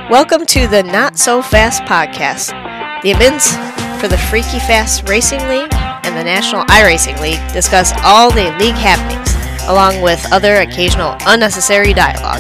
Welcome to the Not So Fast podcast. The admins for the Freaky Fast Racing League and the National iRacing League discuss all the league happenings, along with other occasional unnecessary dialogue.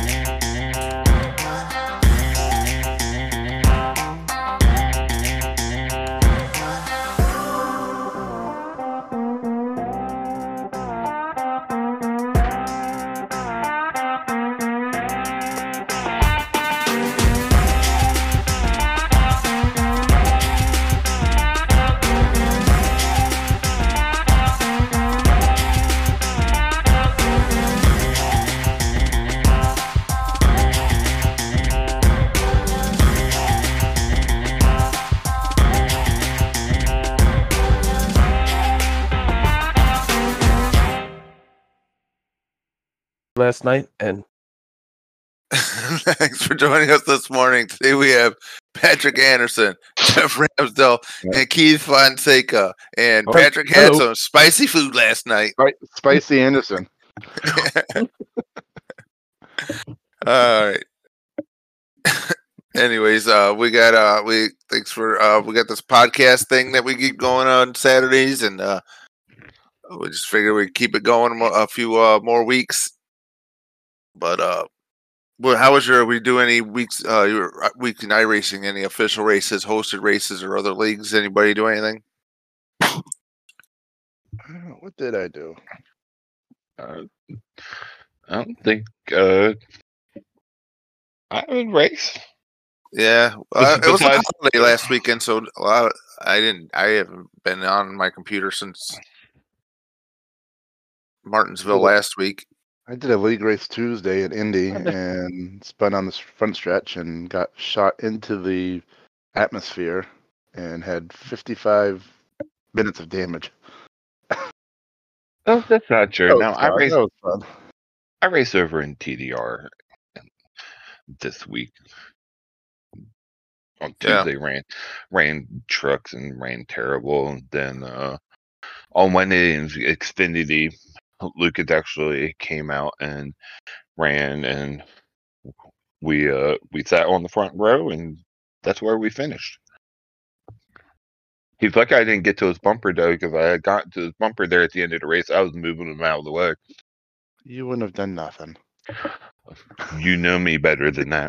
Last night, and thanks for joining us this morning. Today we have Patrick Anderson, Jeff Ramsdell, and Keith Fonseca. And Patrick had some spicy food last night. Spicy Anderson. All right. Anyways, we got we got this podcast thing that we keep going on Saturdays, and we just figured we'd keep it going a few more weeks. But how was we do any weeks your week in iRacing, any official races, hosted races, or other leagues? Anybody do anything? What did I do? I don't think I would race. Yeah, it was a holiday last weekend, so I haven't been on my computer since Martinsville last week. I did a league race Tuesday at Indy and spun on the front stretch and got shot into the atmosphere and had 55 minutes of damage. Oh, that's not true. No, I raced over in TDR this week. On Tuesday, ran trucks and ran terrible. And then on Wednesday in Xfinity, Lucas actually came out and ran, and we sat on the front row, and that's where we finished. He's lucky I didn't get to his bumper though, because I had gotten to his bumper there at the end of the race. I was moving him out of the way. You wouldn't have done nothing. You know me better than that.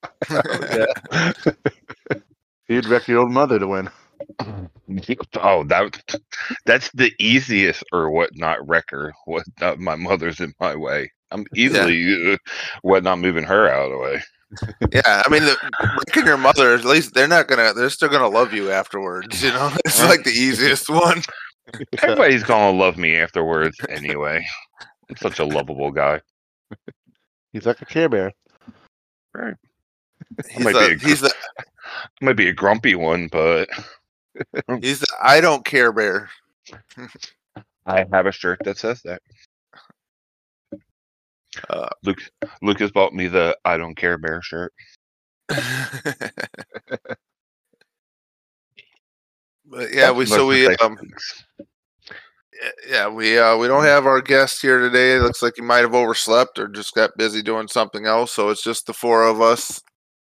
You'd wreck your old mother to win. Oh, that's the easiest or whatnot wrecker. My mother's in my way. I'm easily not moving her out of the way. Yeah, I mean, wrecking your mother, at least they're still gonna love you afterwards. You know, it's like the easiest one. Everybody's gonna love me afterwards anyway. I'm such a lovable guy. He's like a Care Bear. Right. He might be a grumpy one, but he's the I don't care bear. I have a shirt that says that. Lucas bought me the I don't care bear shirt. But yeah, we don't have our guest here today. It looks like he might have overslept or just got busy doing something else. So it's just the four of us.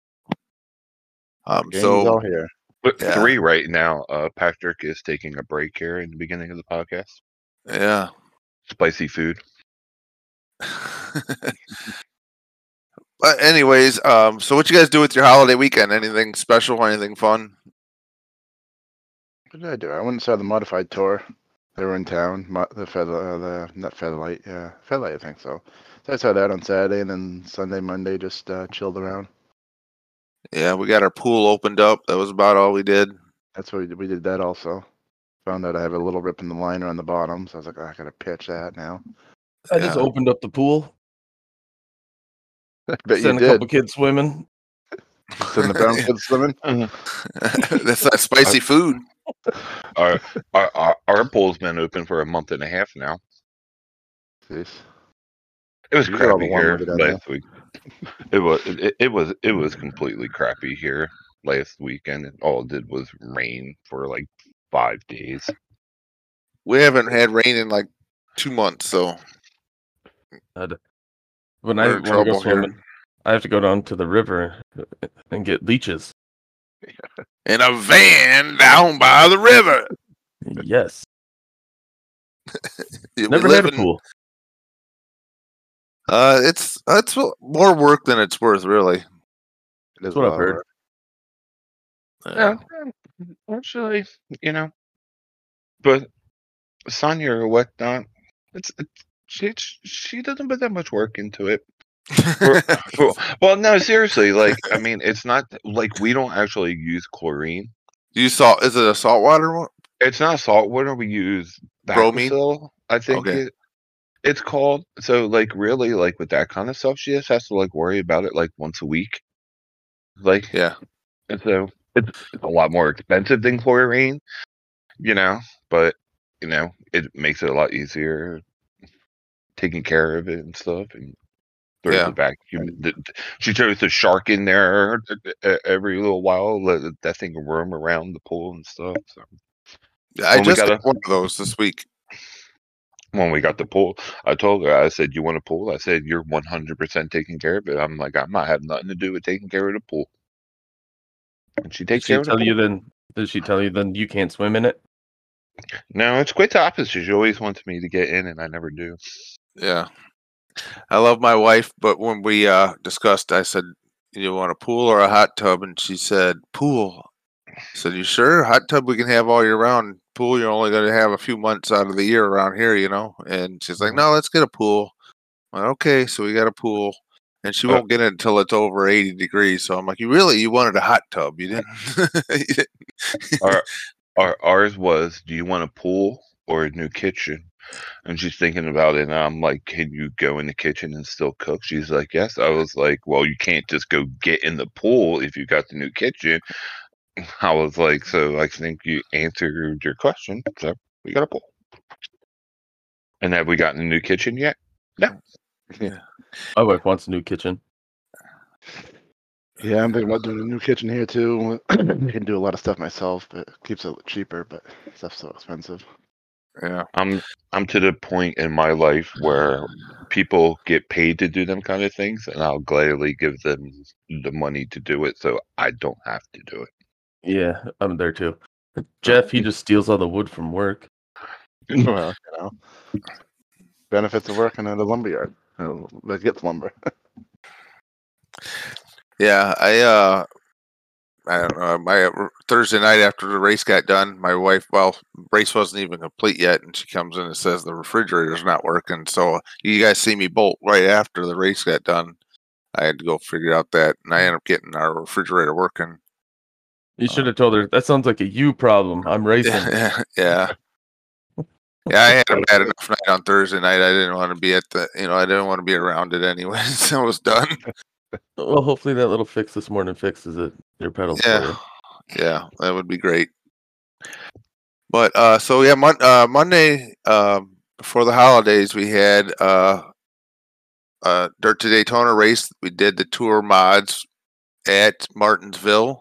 So all here. But 3 right now. Patrick is taking a break here in the beginning of the podcast. Yeah. Spicy food. But anyways, so what you guys do with your holiday weekend? Anything special? Anything fun? What did I do? I went and saw the modified tour. They were in town. Not Featherlight. Yeah, Featherlight, I think so. So I saw that on Saturday, and then Sunday, Monday, just chilled around. Yeah, we got our pool opened up. That was about all we did. That's what we did. We did that also. Found out I have a little rip in the liner on the bottom, so I was like, I gotta pitch that now. I just opened up the pool. I bet Sent you a did. couple kids swimming. Send the brown kids swimming. That's that spicy food. Our pool's been open for a month and a half now. Jeez. It was You got all the crappy warm here weather down there. last week. It was completely crappy here last weekend. All it did was rain for like 5 days. We haven't had rain in like 2 months, so When I want to go swimming, I have to go down to the river and get leeches. In a van down by the river. Yes. We Never live had a pool. It's more work than it's worth, really. It is what a I've lot of heard. work. Yeah, actually, but Sonya or whatnot, she doesn't put that much work into it. Well, no, seriously, like, I mean, it's not like we don't actually use chlorine. Is it a saltwater one? It's not salt water. We use Bromine? Bacillus, I think Okay. it's called. So, like, really, like, with that kind of stuff, she just has to, like, worry about it, like, once a week. Like, Yeah. and so it's a lot more expensive than chlorine, but, it makes it a lot easier taking care of it and stuff. And throws Yeah. the vacuum. She throws the shark in there every little while, let that thing roam around the pool and stuff. So. I just got one of those this week. When we got the pool, I told her, I said, "You want a pool?" I said, "You're 100% taking care of it." I'm like, I'm not having nothing to do with taking care of the pool. And she takes care of the pool. Did she tell you then you can't swim in it? No, it's quite the opposite. She always wants me to get in, and I never do. Yeah. I love my wife, but when we discussed, I said, "You want a pool or a hot tub?" And she said, "Pool." I said, "You sure? Hot tub we can have all year round. Pool you're only going to have a few months out of the year around here, And she's like, "No, let's get a pool." I'm like, okay, so we got a pool, and she won't get it until it's over 80 degrees. So I'm like, you wanted a hot tub? You didn't? Ours was, do you want a pool or a new kitchen? And she's thinking about it, and I'm like, can you go in the kitchen and still cook? She's like, yes. I was like, well, you can't just go get in the pool if you got the new kitchen. I was like, so I think you answered your question. So we got a pool. And have we gotten a new kitchen yet? No. Yeah. My wife wants a new kitchen. Yeah, I'm thinking about doing a new kitchen here too. I can do a lot of stuff myself, but it keeps it cheaper, but stuff's so expensive. Yeah. I'm to the point in my life where people get paid to do them kind of things, and I'll gladly give them the money to do it so I don't have to do it. Yeah, I'm there too. Jeff, he just steals all the wood from work. Well, benefits of working at a lumberyard. That gets lumber. Yeah, I don't know. My Thursday night after the race got done, my wife, race wasn't even complete yet, and she comes in and says the refrigerator's not working. So you guys see me bolt right after the race got done. I had to go figure out that, and I ended up getting our refrigerator working. You should have told her that sounds like a you problem. I'm racing. Yeah. Yeah, I had a bad enough night on Thursday night. I didn't want to be I didn't want to be around it anyway. So it was done. Well, hopefully that little fix this morning fixes it. Your pedals. Yeah, that would be great. But so yeah, Monday before the holidays, we had Dirt to Daytona race. We did the tour mods at Martinsville.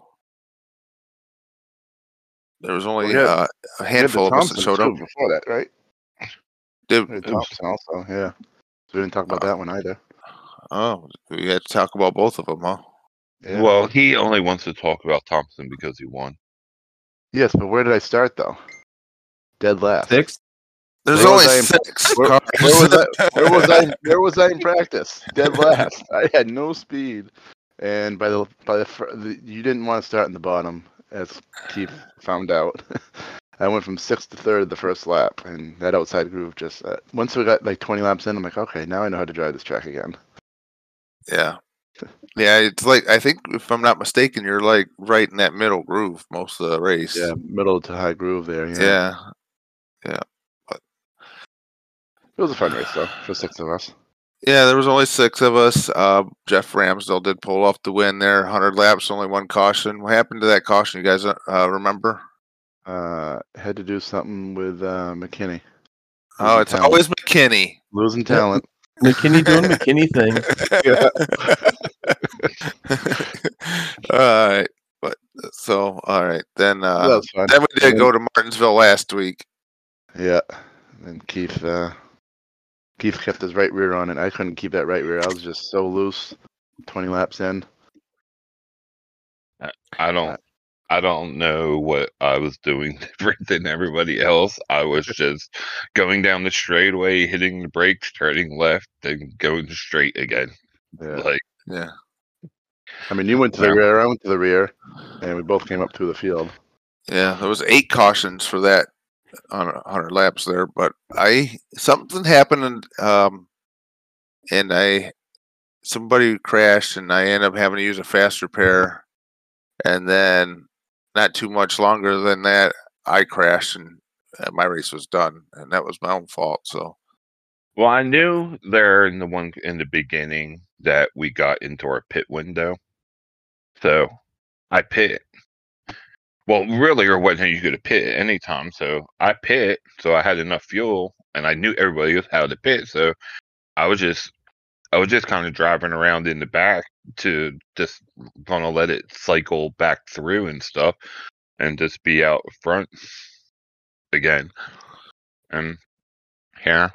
There was only a handful of us that showed up before that, right? Thompson also, yeah. So we didn't talk about that one either. Oh, we had to talk about both of them, huh? Yeah. Well, he only wants to talk about Thompson because he won. Yes, but where did I start though? Dead last. 6? There's only 6. Where was I in practice? Dead last. I had no speed, and you didn't want to start in the bottom, as Keith found out. I went from 6th to 3rd the first lap, and that outside groove just once we got like 20 laps in, I'm like, okay, now I know how to drive this track again. Yeah. Yeah, it's like, I think if I'm not mistaken, you're like right in that middle groove most of the race. Yeah, middle to high groove there. Yeah. But it was a fun race though for 6 of us. Yeah, there was only 6 of us. Jeff Ramsdell did pull off the win there. 100 laps, only 1 caution. What happened to that caution? You guys remember? Had to do something with McKinney. Oh, it's always McKinney. Losing talent. McKinney doing McKinney things. All right. All right. Then fun. Then we did go to Martinsville last week. Yeah. And Keith kept his right rear on, and I couldn't keep that right rear. I was just so loose. 20 laps in. I don't know what I was doing different than everybody else. I was just going down the straightaway, hitting the brakes, turning left, then going straight again. Yeah. Like, Yeah. I mean, you went to the rear, I went to the rear, and we both came up through the field. Yeah, there was 8 cautions for that on 100 laps there, but something happened and somebody crashed and I ended up having to use a fast repair, and then not too much longer than that I crashed and my race was done, and that was my own fault. So well, I knew there in the beginning that we got into our pit window, so I pit. Well, really, or wasn't you could pit at any time, so I pit, so I had enough fuel, and I knew everybody else how to pit, so I was just kind of driving around in the back to just gonna let it cycle back through and stuff, and just be out front again, and yeah,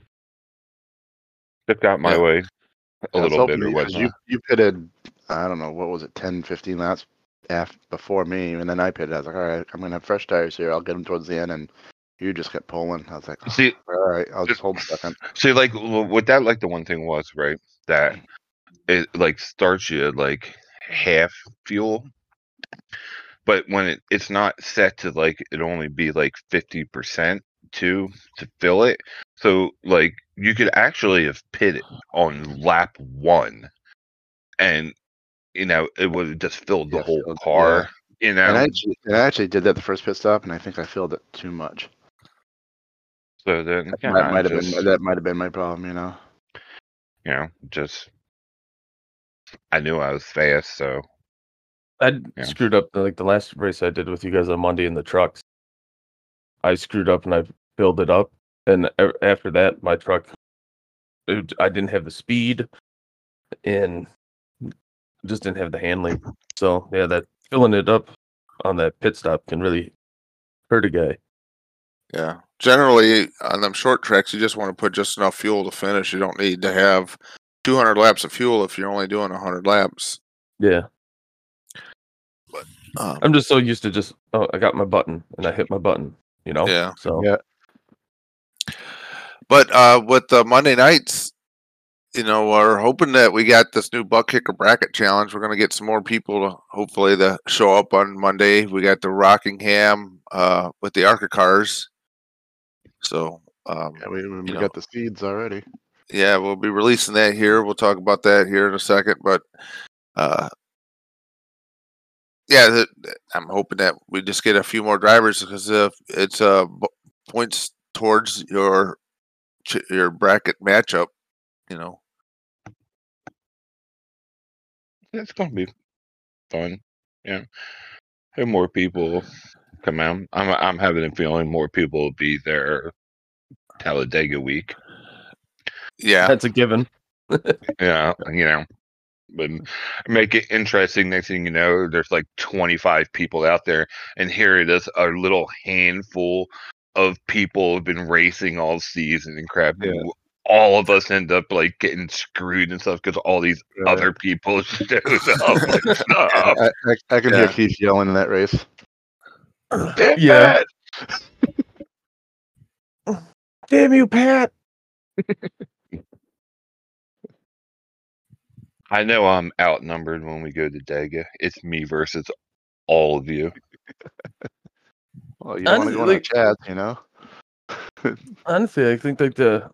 just got my way a little bit or whatnot. You pitted, I don't know, what was it, 10, 15 laps before me, and then I pitted. I was like, all right, I'm going to have fresh tires here. I'll get them towards the end, and you just kept pulling. I was like, See, all right, I'll just hold a second. See, like, what that, like, the one thing was, right, that it, like, starts you at, like, half fuel, but when it's not set to, like, it only be, like, 50% to fill it, so, like, you could actually have pitted on lap 1, and, you know, it would have just filled the whole car, you know? And I actually did that the first pit stop, and I think I filled it too much. So then, that might have been my problem, you know. You know, just I knew I was fast, so I screwed up like the last race I did with you guys on Monday in the trucks. I screwed up and I filled it up, and after that, my truck, I didn't have the speed, and just didn't have the handling. So yeah, that filling it up on that pit stop can really hurt a guy. yeah, generally on them short tracks, you just want to put just enough fuel to finish. You don't need to have 200 laps of fuel if you're only doing 100 laps. Yeah. But I'm just so used to just, I got my button and I hit my button, you know? Yeah. So yeah. But with the Monday nights, you know, we're hoping that we got this new butt kicker bracket challenge. We're going to get some more people to hopefully to show up on Monday. We got the Rockingham with the ARCA cars. So we got the seeds already. Yeah, we'll be releasing that here. We'll talk about that here in a second. But yeah, I'm hoping that we just get a few more drivers because it's points towards your bracket matchup. You know, it's gonna be fun. Yeah, have more people come out. I'm having a feeling more people will be there Talladega week. Yeah, that's a given. Yeah, you know, but make it interesting. Next thing you know, there's like 25 people out there, and here it is, a little handful of people have been racing all season and crap. Yeah. All of us end up like getting screwed and stuff because all these other people showed up and stuff. I can hear Keith yelling in that race. Yeah. Damn you, Pat. I know I'm outnumbered when we go to Dega. It's me versus all of you. Well, you don't want to go on a chat, you know? Honestly, I think like the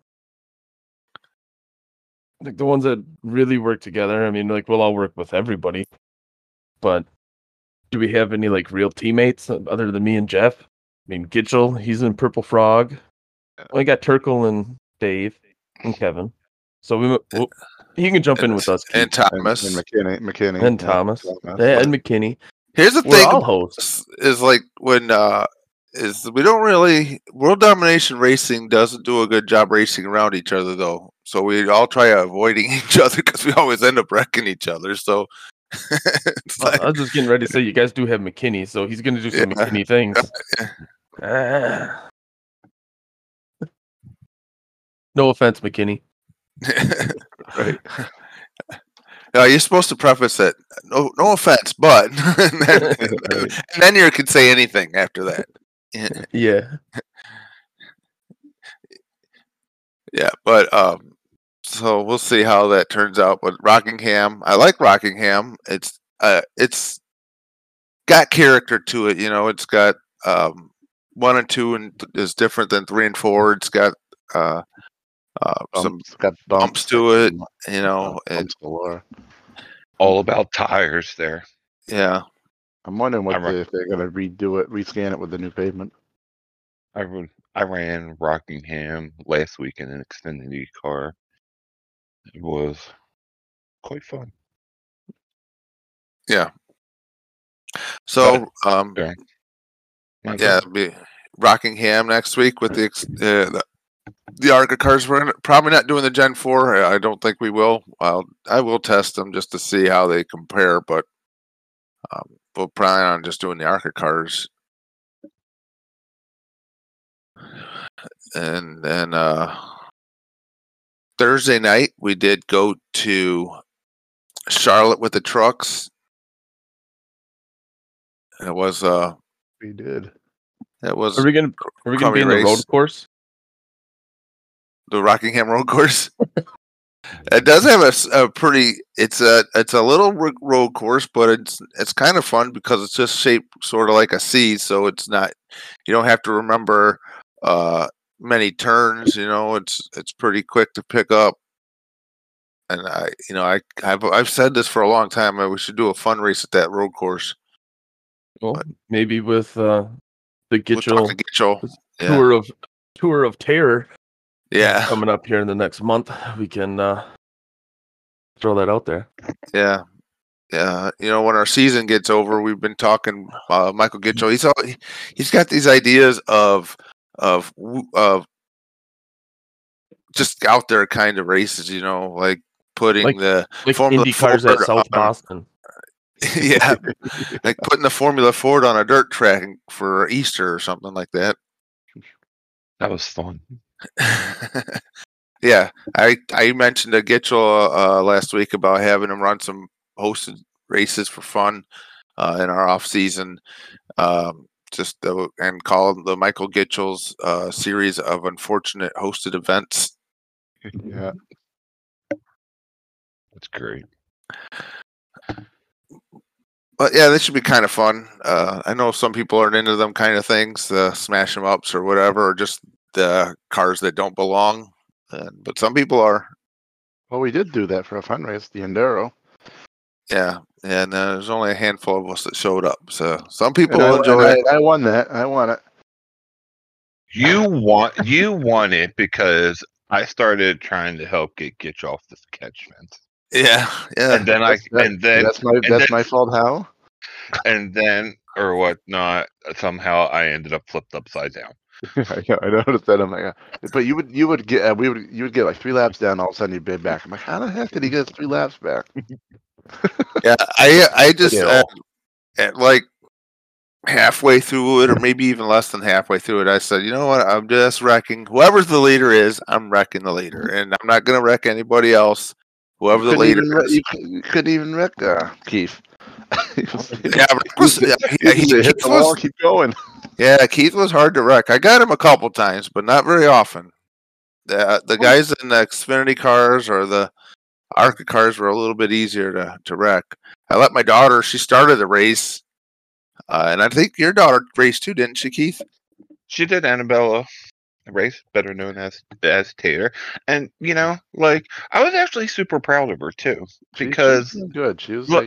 ones that really work together, I mean, like we'll all work with everybody, but do we have any like real teammates other than me and Jeff? I mean, Gitchell, he's in Purple Frog. We got Turkle and Dave and Kevin. So he can jump in with us. And Thomas. And McKinney. And Thomas. Yeah, and McKinney. Here's the thing is like when we don't really, World Domination Racing doesn't do a good job racing around each other though. So we all try avoiding each other because we always end up wrecking each other. So I was just getting ready to say you guys do have McKinney, so he's going to do some McKinney things. No offense, McKinney. Right. You're supposed to preface it. No offense, but and then you could say anything after that. Yeah. Yeah, but so we'll see how that turns out. But Rockingham, I like Rockingham. It's got character to it. It's got 1 and 2 and is different than 3 and 4. It's got some bumps to it. Bumps galore. All about tires there. Yeah. I'm wondering if they're gonna redo it, rescan it with the new pavement. I ran Rockingham last week in an Xfinity car. It was quite fun. Yeah. So it'll be Rockingham next week with the ARCA cars. We're probably not doing the Gen 4. I don't think we will. I will test them just to see how they compare, but we'll plan on just doing the ARCA cars. And then Thursday night we did go to Charlotte with the trucks. It was we did. It was. Are we gonna be in the road course? The Rockingham road course. It does have a pretty. It's a little road course, but it's kind of fun because it's just shaped sort of like a C. So it's not. You don't have to remember many turns. It's pretty quick to pick up. And I've said this for a long time. We should do a fun race at that road course. Well, maybe with the Gitchell tour of terror. Yeah, coming up here in the next month, we can throw that out there. Yeah. When our season gets over, we've been talking. Michael Gitchell, he's got these ideas of just out there kind of races. Like putting the Formula Indy cars at South Boston. Yeah, like putting the Formula Ford on a dirt track for Easter or something like that. That was fun. Yeah, I mentioned to Gitchell last week about having him run some hosted races for fun in our off season, and call the Michael Gitchell's series of unfortunate hosted events. Yeah, that's great. But yeah, this should be kind of fun. I know some people aren't into them kind of things, smash 'em ups or whatever, or just the cars that don't belong. But some people are. Well, we did do that for a fun race, the Enduro. Yeah, and there's only a handful of us that showed up. So some people enjoy it. I won that. I won it. You won it because I started trying to help get you off the catch fence. Yeah. And then that's my fault. How? And then or whatnot. Somehow I ended up flipped upside down. I noticed that. I'm like, but you would get like 3 laps down. All of a sudden you'd be back. I'm like, how the heck did he get 3 laps back? Yeah, I just at like halfway through it, or maybe even less than halfway through it, I said, you know what? I'm just wrecking whoever's the leader is. I'm wrecking the leader, and I'm not going to wreck anybody else. Whoever the leader is. You couldn't even wreck Keith. Keep going. Yeah, Keith was hard to wreck. I got him a couple times, but not very often. The guys in the Xfinity cars or the ARCA cars were a little bit easier to wreck. I let my daughter. She started the race, and I think your daughter raced too, didn't she, Keith? She did. Annabella race, better known as Tater, and I was actually super proud of her too, because she was good. She was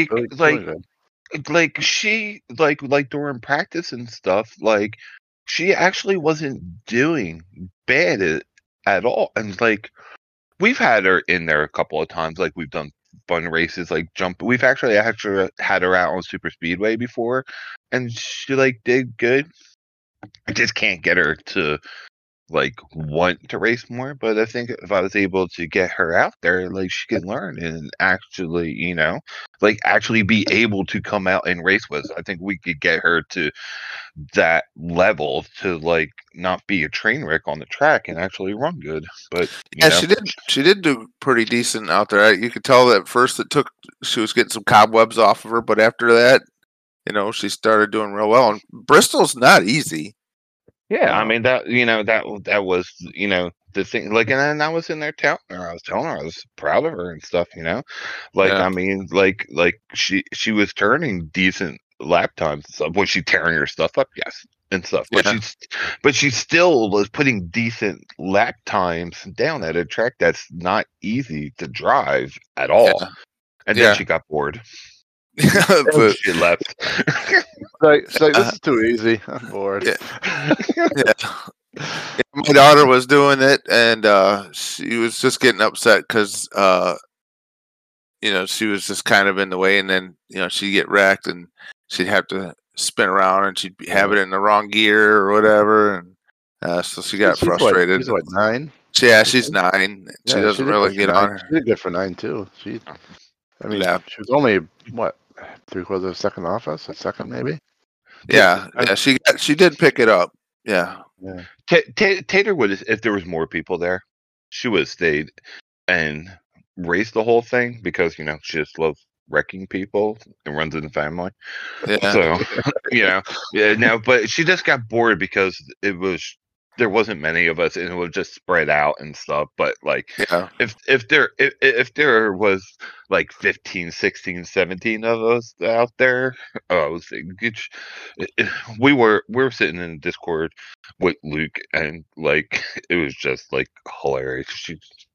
she during practice and stuff, she actually wasn't doing bad at all, and we've had her in there a couple of times, we've done fun races, we've actually had her out on super speedway before, and she did good. I just can't get her to like want to race more, but I think if I was able to get her out there, like she can learn and actually, like actually be able to come out and race with us. I think we could get her to that level to like not be a train wreck on the track and actually run good. But yeah, she did do pretty decent out there. You could tell that at first she was getting some cobwebs off of her, but after that, she started doing real well. And Bristol's not easy. Yeah, I mean that that was the thing. Like, and I was in there telling her, I was proud of her and stuff. Like Yeah. I mean, like she was turning decent lap times and stuff. Was she tearing her stuff up? Yes, and stuff. But Yeah. she still was putting decent lap times down at a track that's not easy to drive at all. Yeah. And then she got bored. But She left. She's like, this is too easy. I'm bored. Yeah. My daughter was doing it, and she was just getting upset because she was just kind of in the way, and then she'd get wrecked, and she'd have to spin around, and she'd have it in the wrong gear or whatever, and so she got frustrated. She's what, 9? Yeah, she's 9. She doesn't really get on her. She did good for 9 too. She was only what, 3/4 of a second off us, a second maybe. Yeah, she did pick it up. Yeah. Tater would, if there was more people there, she would have stayed and raced the whole thing because she just loves wrecking people and runs in the family. Yeah. So but she just got bored because there wasn't many of us and it was just spread out and stuff. But like, if there was like 15, 16, 17 of us out there, I was thinking, we were sitting in Discord with Luke, and like it was just like hilarious. She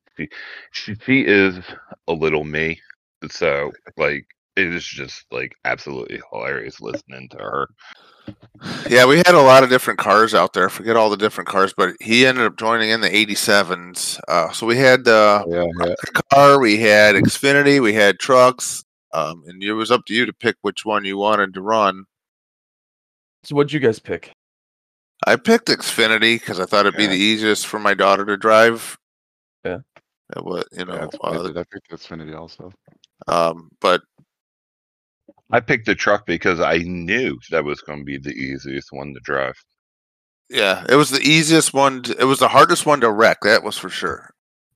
is a little me, so like it is just like absolutely hilarious listening to her. Yeah, we had a lot of different cars out there. I forget all the different cars, but he ended up joining in the 87s. So we had the car, we had Xfinity, we had trucks, and it was up to you to pick which one you wanted to run. So what'd you guys pick? I picked Xfinity because I thought it'd be the easiest for my daughter to drive. Yeah. I picked Xfinity also. But I picked the truck because I knew that was going to be the easiest one to drive. Yeah, it was the easiest one. It was the hardest one to wreck. That was for sure.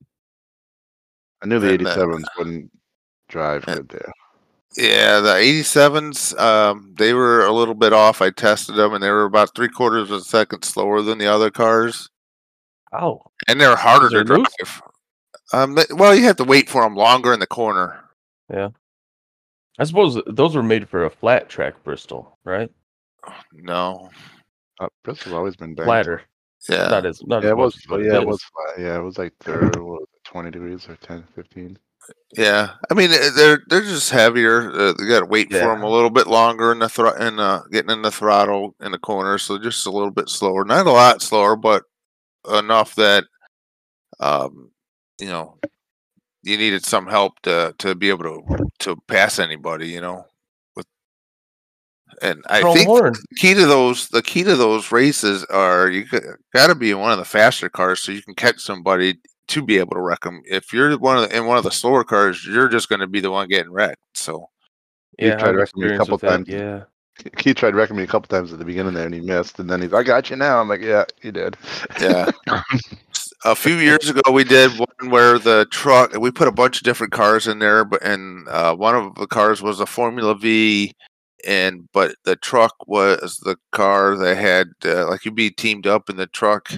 I knew the 87s wouldn't drive good there. Yeah, the 87s, they were a little bit off. I tested them, and they were about 3/4 of a second slower than the other cars. Oh. And they're harder to drive. Well, you have to wait for them longer in the corner. Yeah. I suppose those were made for a flat track Bristol, right? No. Bristol's always been banked. Flatter. Yeah. It was flat. Yeah, it was like 20 degrees or 10, 15. Yeah. I mean, they're just heavier. You got to wait for them a little bit longer in the getting in the throttle in the corner, so just a little bit slower. Not a lot slower, but enough that you needed some help to be able to pass anybody, And I think the key to those races are you got to be in one of the faster cars so you can catch somebody to be able to wreck them. If you're in one of the slower cars, you're just going to be the one getting wrecked. So yeah, he tried wrecking me a couple times. Yeah, he tried wrecking me a couple times at the beginning there, and he missed. And then he's, I got you now. I'm like, yeah, he did. Yeah. A few years ago, we did one where we put a bunch of different cars in there, and one of the cars was a Formula V, but the truck was the car that had like you'd be teamed up in the truck.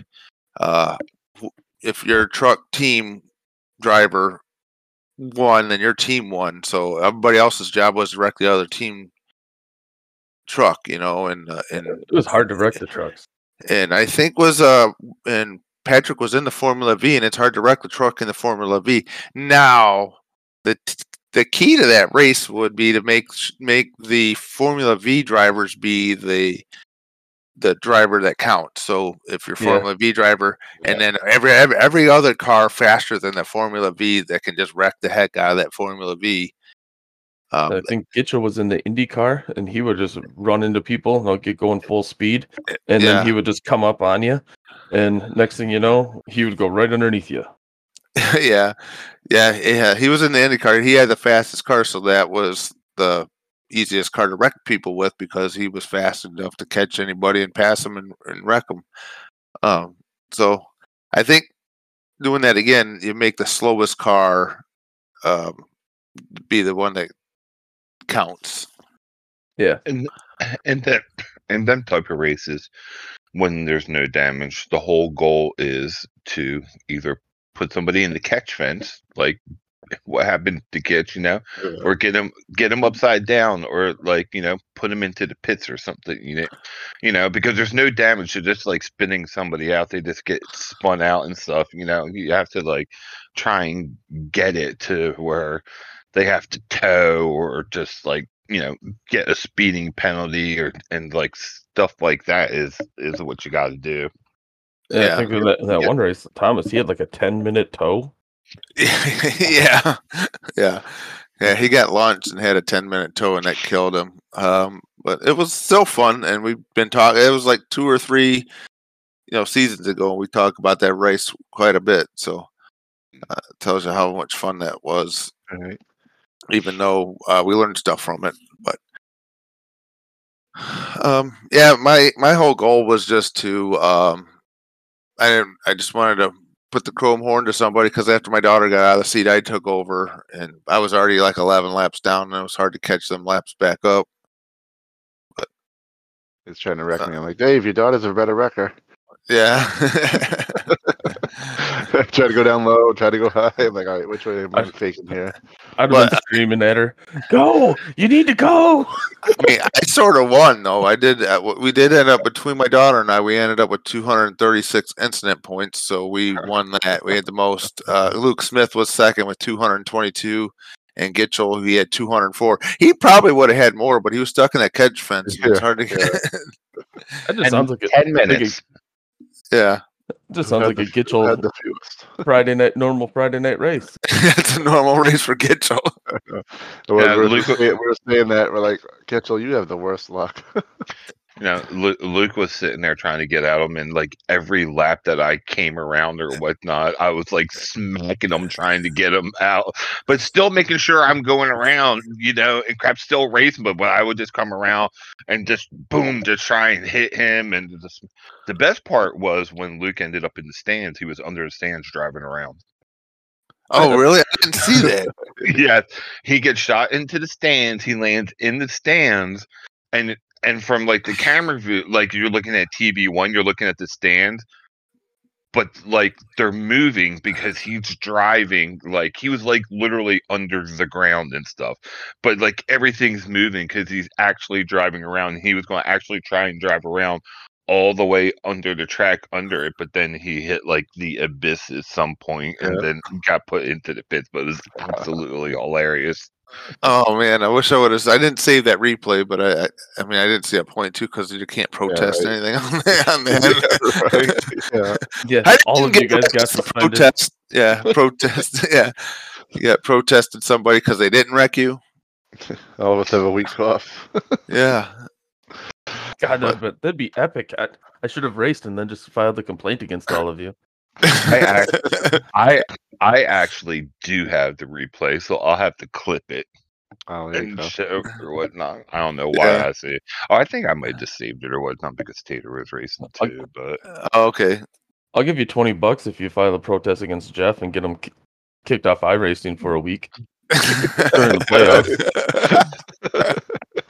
If your truck team driver won, then your team won. So everybody else's job was to wreck the other team truck, and it was hard to wreck the trucks. And I think and Patrick was in the Formula V, and it's hard to wreck the truck in the Formula V. Now, the key to that race would be to make the Formula V drivers be the driver that counts. So if you're Formula V driver, and then every other car faster than the Formula V that can just wreck the heck out of that Formula V, I think Gitchell was in the Indy car, and he would just run into people, and they'll get going full speed, and then he would just come up on you, and next thing you know, he would go right underneath you. Yeah. He was in the Indy car. He had the fastest car, so that was the easiest car to wreck people with because he was fast enough to catch anybody and pass them and wreck them. So I think doing that again, you make the slowest car be the one that counts. Yeah, and them type of races, when there's no damage, the whole goal is to either put somebody in the catch fence, like what happened to Gitch, or get him upside down, or put him into the pits or something, because there's no damage to just like spinning somebody out. They just get spun out and stuff. You have to try and get it to where they have to tow or just get a speeding penalty and stuff like that is what you got to do. Yeah, I think that one race, Thomas, he had like a 10-minute tow. Yeah. He got launched and had a 10-minute tow, and that killed him. But it was still fun, and we've been talking. It was like 2 or 3, seasons ago, and we talked about that race quite a bit. So it tells you how much fun that was. Right. Even though we learned stuff from it, but my whole goal was just to I just wanted to put the chrome horn to somebody, because after my daughter got out of the seat, I took over, and I was already like 11 laps down, and it was hard to catch them laps back up. But he's trying to wreck me. I'm like, Dave, your daughter's a better wrecker. Yeah. Try to go down low, try to go high. I'm like, all right, which way am I faking here? I'd been screaming at her, "Go! You need to go!" I mean, I sort of won, though. I did. We did end up, between my daughter and I, we ended up with 236 incident points, so we won that. We had the most. Luke Smith was second with 222, and Gitchell, he had 204. He probably would have had more, but he was stuck in that catch fence. It's hard to get. That just sounds like 10 minutes. Yeah. It just sounds like a Gitchell normal Friday night race. It's a normal race for Gitchell. We're saying that. We're like, Gitchell, you have the worst luck. Luke was sitting there trying to get at him, and every lap that I came around or whatnot, I was smacking him, trying to get him out, but still making sure I'm going around, and crap, still racing. But I would just come around and just boom, just try and hit him. And the best part was when Luke ended up in the stands. He was under the stands driving around. Oh, really? I didn't see that. Yeah, he gets shot into the stands. He lands in the stands, and from the camera view, you're looking at TV1, you're looking at the stand, but they're moving because he's driving, he was literally under the ground and stuff, but everything's moving because he's actually driving around. He was going to actually try and drive around all the way under the track under it, but then he hit the abyss at some point, and then got put into the pits. But it was absolutely hilarious. Oh man, I wish I would have. I didn't save that replay, but I mean, I didn't see a point too, because you can't protest anything on that. Yeah, all of you guys got to protest. Yeah, protest. Yeah, you got protested somebody because they didn't wreck you. All of us have a week off. Yeah. God, but that'd be epic. I should have raced and then just filed a complaint against all of you. I actually do have the replay, so I'll have to clip it and show or whatnot. I don't know why I see it. Oh, I think I might have just saved it or whatnot because Tater was racing too. But okay, I'll give you $20 if you file a protest against Jeff and get him kicked off iRacing for a week during the playoffs.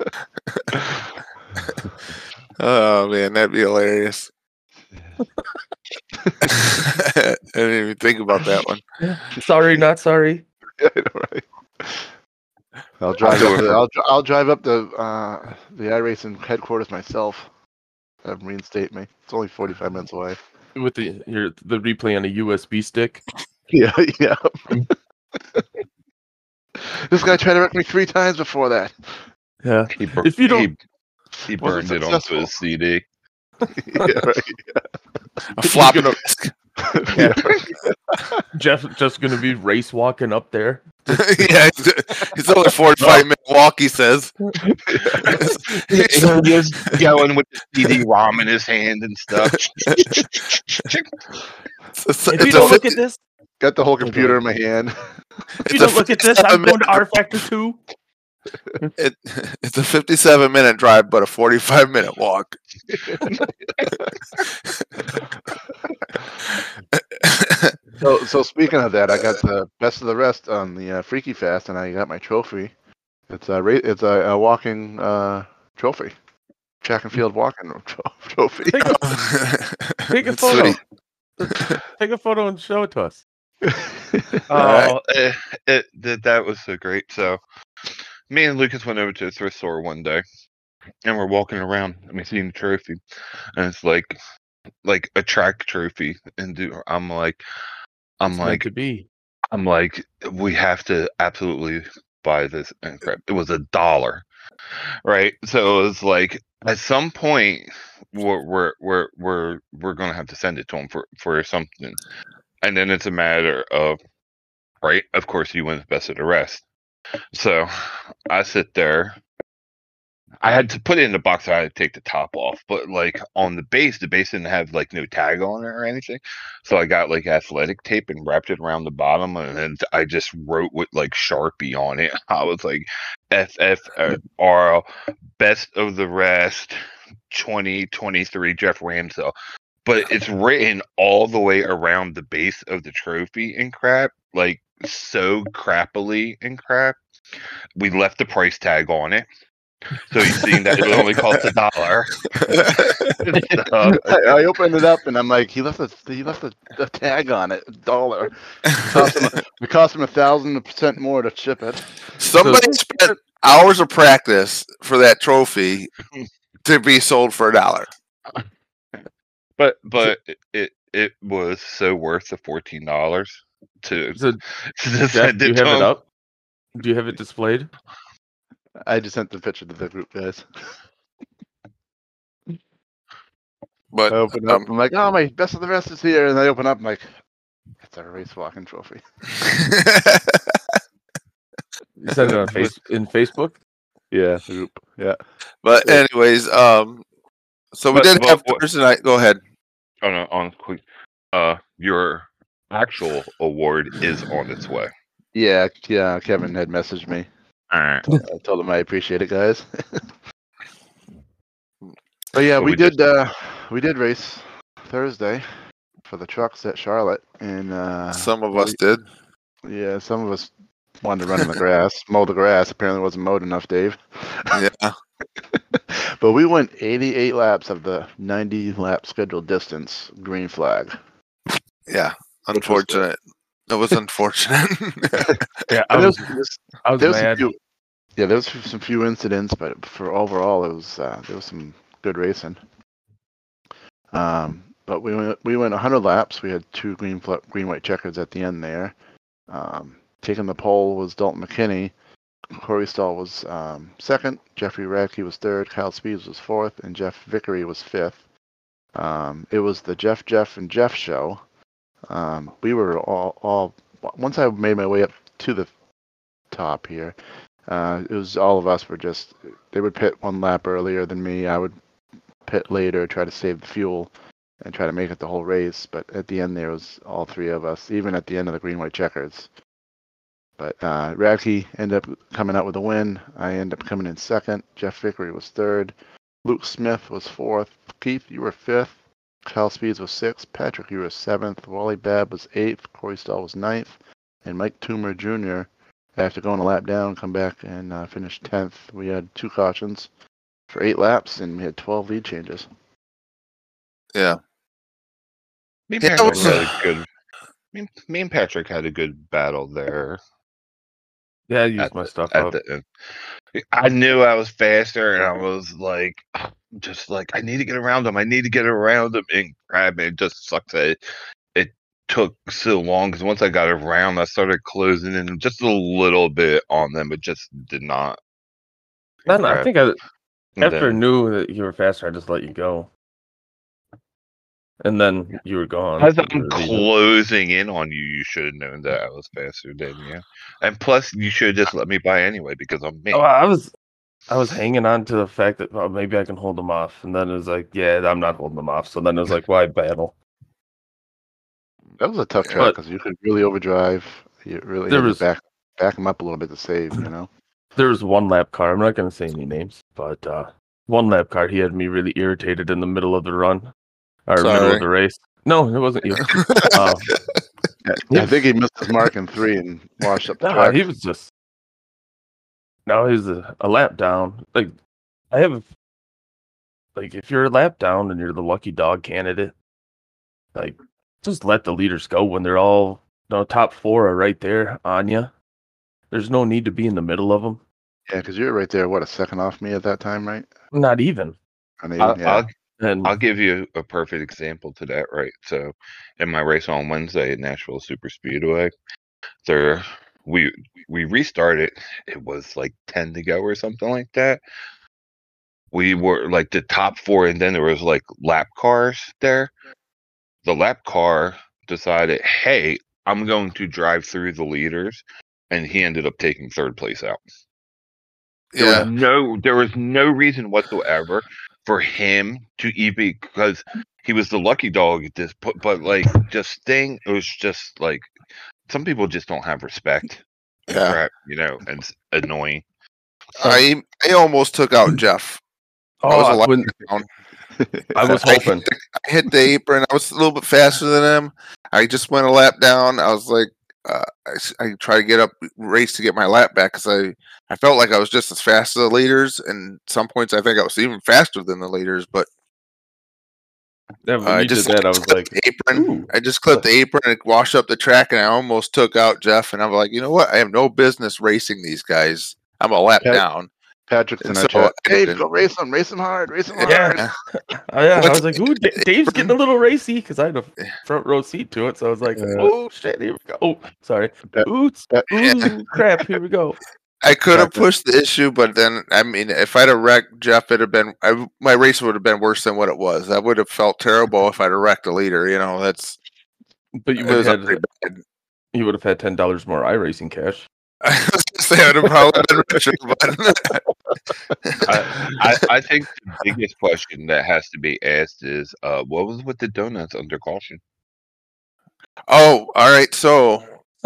Oh man, that'd be hilarious. I didn't even think about that one. Sorry, not sorry. Yeah, I know, right? I'll drive up the iRacing headquarters myself. Have them reinstate me. It's only 45 minutes away. With the replay on a USB stick. Yeah. This guy tried to wreck me 3 times before that. Yeah. If you don't, he burned it onto his CD. A floppy disk. Yeah. Jeff just gonna be race walking up there. Yeah, it's only a 45-minute walk. He says. He was yelling with the CD-ROM in his hand and stuff. If you don't look at this, Got the whole computer in my hand. if you don't look at this, I'm going to R Factor 2. It's a 57-minute drive, but a 45-minute walk. So speaking of that, I got the best of the rest on the Freaky Fast, and I got my trophy. It's a walking trophy, track and field walking trophy. Take a photo. Take a photo and show it to us. That was so great. So, me and Lucas went over to a thrift store one day, and we're walking around, and we seen the trophy, and it's like a track trophy, and I'm like, to be. I'm like, we have to absolutely buy this. And crap, it was $1, right? So it was like, at some point, we're gonna have to send it to him for something, and then it's a matter of, right? Of course, you win the best of the rest. So I sit there. I had to put it in the box. So I had to take the top off, but like on the base didn't have like no tag on it or anything. So I got like athletic tape and wrapped it around the bottom, and then I just wrote with like Sharpie on it. I was like, FFR, best of the rest, 2023 Jeff Ramsell. But it's written all the way around the base of the trophy and crap, like so crappily and crap. We left the price tag on it. So you've seen that it only costs $1. I opened it up and I'm like, he left the tag on it, $1. It cost him 1,000% more to ship it. Somebody spent hours of practice for that trophy to be sold for $1. But it was so worth the $14 to. Jeff, do you have it up? Do you have it displayed? I just sent the picture to the group, guys. But I open up, I'm like, oh, my best of the rest is here, and I open up, I'm like, it's a race walking trophy. You sent it on in Facebook? Yeah, the group. Yeah. But anyways, so we did have Thursday night. Go ahead. Oh no, on quick. Your actual award is on its way. Yeah. Kevin had messaged me. All right. I told him I appreciate it, guys. But yeah, we did race Thursday for the trucks at Charlotte, and some of us did. Yeah, some of us wanted to run in the grass, mow the grass. Apparently, it wasn't mowed enough, Dave. Yeah. But we went 88 laps of the 90-lap scheduled distance green flag. Yeah, unfortunate. That was unfortunate. Yeah, I was mad. There was some few incidents, but for overall, it was there was some good racing. But we went 100 laps. We had 2 green-white checkers at the end there. Taking the pole was Dalton McKinney. Corey Stahl was second. Jeffrey Radke was third. Kyle Speeds was fourth, and Jeff Vickery was fifth. It was the Jeff and Jeff show. We were all once I made my way up to the top here. It was all of us were just, they would pit one lap earlier than me. I would pit later, try to save the fuel and try to make it the whole race. But at the end, there was all 3 of us, even at the end of the green-white checkers. But Radke ended up coming out with a win. I ended up coming in second. Jeff Vickery was third. Luke Smith was fourth. Keith, you were fifth. Kyle Speeds was sixth. Patrick, you were seventh. Wally Babb was eighth. Corey Stahl was ninth. And Mike Toomer Jr., after going a lap down, come back and finish 10th. We had 2 cautions for 8 laps, and we had 12 lead changes. Yeah. Me and Patrick had a good battle there. Yeah, I used my stuff up. I knew I was faster, and I was like, just like, I need to get around him. And grab it. It just sucks that it took so long, because once I got around, I started closing in just a little bit on them. It just did not. I think after I knew that you were faster, I just let you go. and then you were gone. As You I'm were leaving. closing in on you, you should have known that I was faster than you. And plus, you should have just let me by anyway because I'm me. Oh, I was hanging on to the fact that maybe I can hold them off, and then it was like, yeah, I'm not holding them off. So then it was like, why battle? That was a tough track But because you could really overdrive. You really there had was to back them up a little bit to save, you know? there was one lap car. I'm not going to say any names, but one lap car. He had me really irritated in the middle of the run or middle Sorry. of the race. No, it wasn't you. I think he missed his mark in 3 and washed up the Nah, track. he was just. No, he was a lap down. Like I have, like if you're a lap down and you're the lucky dog candidate, like just let the leaders go when they're all top 4 are right there on you. There's no need to be in the middle of them. Yeah, because you're right there, what, a second off me at that time, right? Not even. I'll give you a perfect example to that, right? So, in my race on Wednesday at Nashville Super Speedway, we restarted. It was like 10 to go or something like that. We were like the top 4, and then there was like lap cars there. The lap car decided, hey, I'm going to drive through the leaders, and he ended up taking 3rd place out. Yeah. There was no reason whatsoever for him to even, because he was the lucky dog at this, but like just thing, it was just like some people just don't have respect. Yeah. Crap, and it's annoying. I almost took out Jeff. I was a lot down. I was hoping. I hit the apron. I was a little bit faster than him. I just went a lap down. I was like, I tried to get up race to get my lap back because I felt like I was just as fast as the leaders, and some points I think I was even faster than the leaders. But I just did that. I was like, the apron. I just clipped the apron and washed up the track, and I almost took out Jeff. And I'm like, you know what? I have no business racing these guys. I'm a lap down. Patrick's in our chat. Dave, go race them hard, hard. Yeah. I was like, ooh, Dave's getting a little racy because I had a front row seat to it. So I was like, oh shit, here we go. Oh, sorry. Ooh, crap, here we go. I could have pushed the issue, but then I mean, if I'd have wrecked Jeff, my race would have been worse than what it was. I would have felt terrible if I'd have wrecked a leader. But you would have had $10 more iRacing cash. I was gonna say I would have probably been richer, I think the biggest question that has to be asked is, what was with the donuts under caution? Oh, all right. So,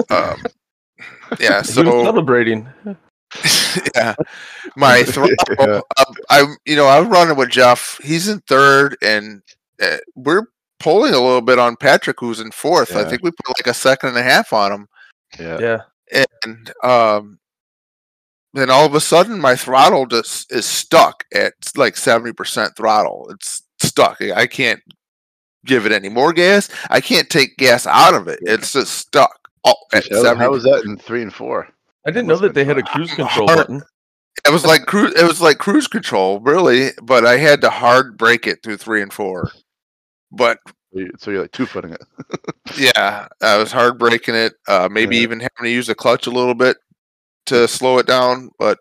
yeah. So he was celebrating. Yeah, my throttle. I was running with Jeff. He's in 3rd, and we're pulling a little bit on Patrick, who's in 4th. Yeah. I think we put like a 1.5 on him. Yeah. And then all of a sudden, my throttle just is stuck at like 70% throttle. It's stuck. I can't give it any more gas. I can't take gas out of it. It's just stuck. How was that in 3 and 4? I didn't know that they had a cruise control button. It was like cruise control, really. But I had to hard brake it through 3 and 4. But so you're like 2-footing it. Yeah, I was hard braking it. Maybe even having to use the clutch a little bit to slow it down. But